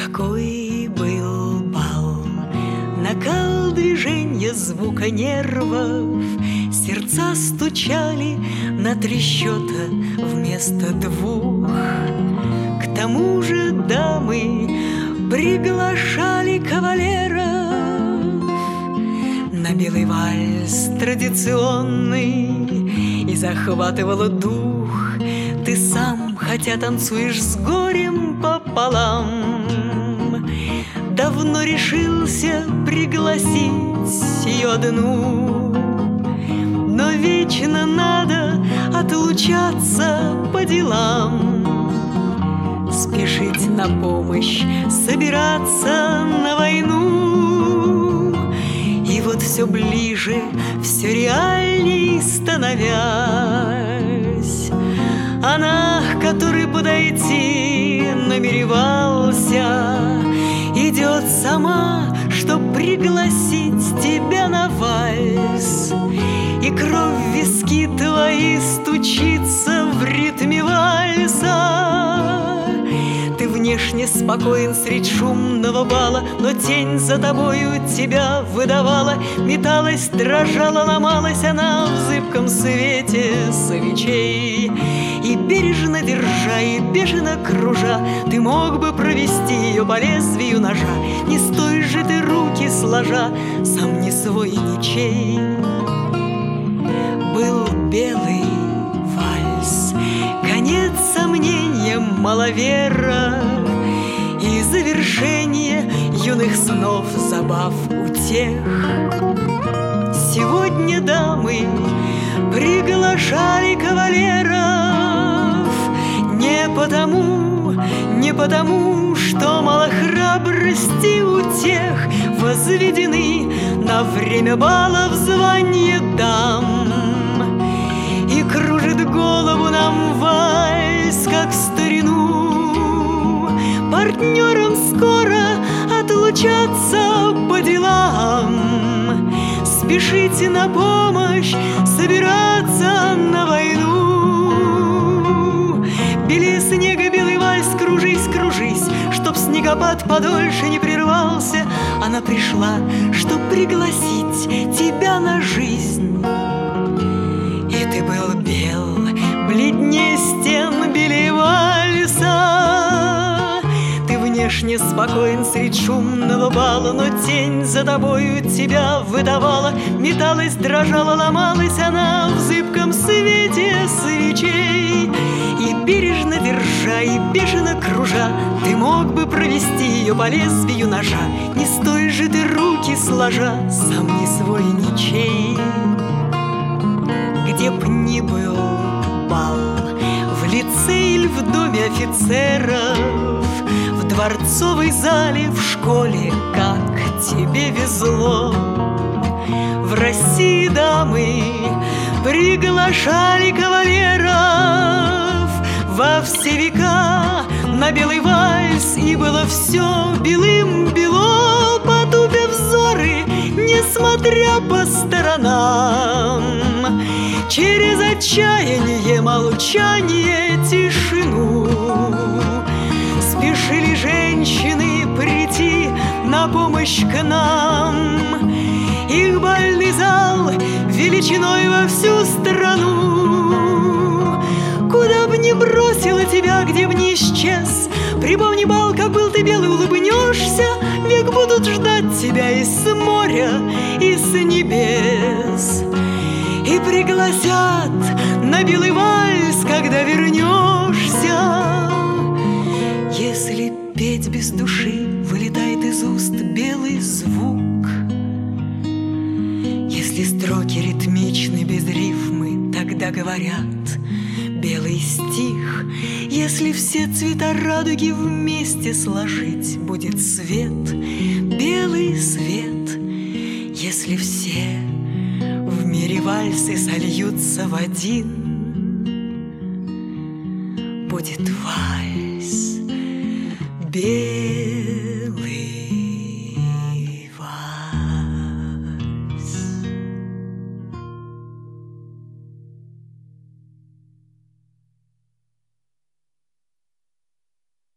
Какой был бал, накал движения, звука нервов, сердца стучали на 3 счета вместо 2. К тому же дамы приглашали кавалеров на белый вальс традиционный, и захватывало дух. Ты сам, хотя танцуешь с горем пополам, давно решился пригласить ее одну. Но вечно надо отлучаться по делам, спешить на помощь, собираться на войну. И вот все ближе, все реальней становясь, она, к которой подойти намеревался, идет сама, чтоб пригласить тебя на вальс. И кровь в виски твои стучится в ритме вальса. Ты внешне спокоен средь шумного бала, но тень за тобою тебя выдавала. Металась, дрожала, ломалась она в зыбком свете свечей. И бережно держа, и бешено кружа, ты мог бы провести ее по лезвию ножа. Не стой же ты, руки сложа, сам не свой и ничей. Был белый вальс, конец сомнениям маловера, и завершение юных снов, забав, утех. Сегодня дамы приглашали кавалеров не потому, что мало храбрости у тех, возведены на время балов звания дам. И кружит голову нам вальс, как в старину. Партнерам скоро отлучаться по делам, спешите на помощь, собираться на войну. Белее снега белый вальс, кружись, кружись, чтоб снегопад подольше не прервался. Она пришла, чтоб пригласить тебя на жизнь. И ты был бел, бледнее стен, белее вальса. Ты внешне спокоен средь шумного бала, но тень за тобою тебя выдавала. Металась, дрожала, ломалась она в зыбком свете свечей. И бережно держа, и бешено кружа, ты мог бы провести ее по лезвию ножа. Не стой же ты, руки сложа, сам не свой ничей. Где б ни был бал, в лице или в доме офицеров, в дворцовой зале, в школе, как тебе везло. В России дамы приглашали кавалеров во все века на белый вальс, и было все белым-бело, потупя взоры, несмотря по сторонам. Через отчаяние, молчание, тишину спешили женщины прийти на помощь к нам. Их бальный зал величиной во всю страну. Куда б ни бросила тебя, где б ни исчез, припомни бал, как был ты белый, улыбнешься. Век будут ждать тебя и с моря, и с небес, и пригласят на белый вальс, когда вернешься. Если петь без души, вылетает из уст белый звук. Если строки ритмичны без рифмы, тогда говорят белый стих. Если все цвета радуги вместе сложить, будет свет, белый свет. Если все в мире вальсы сольются в один, будет вальс белый.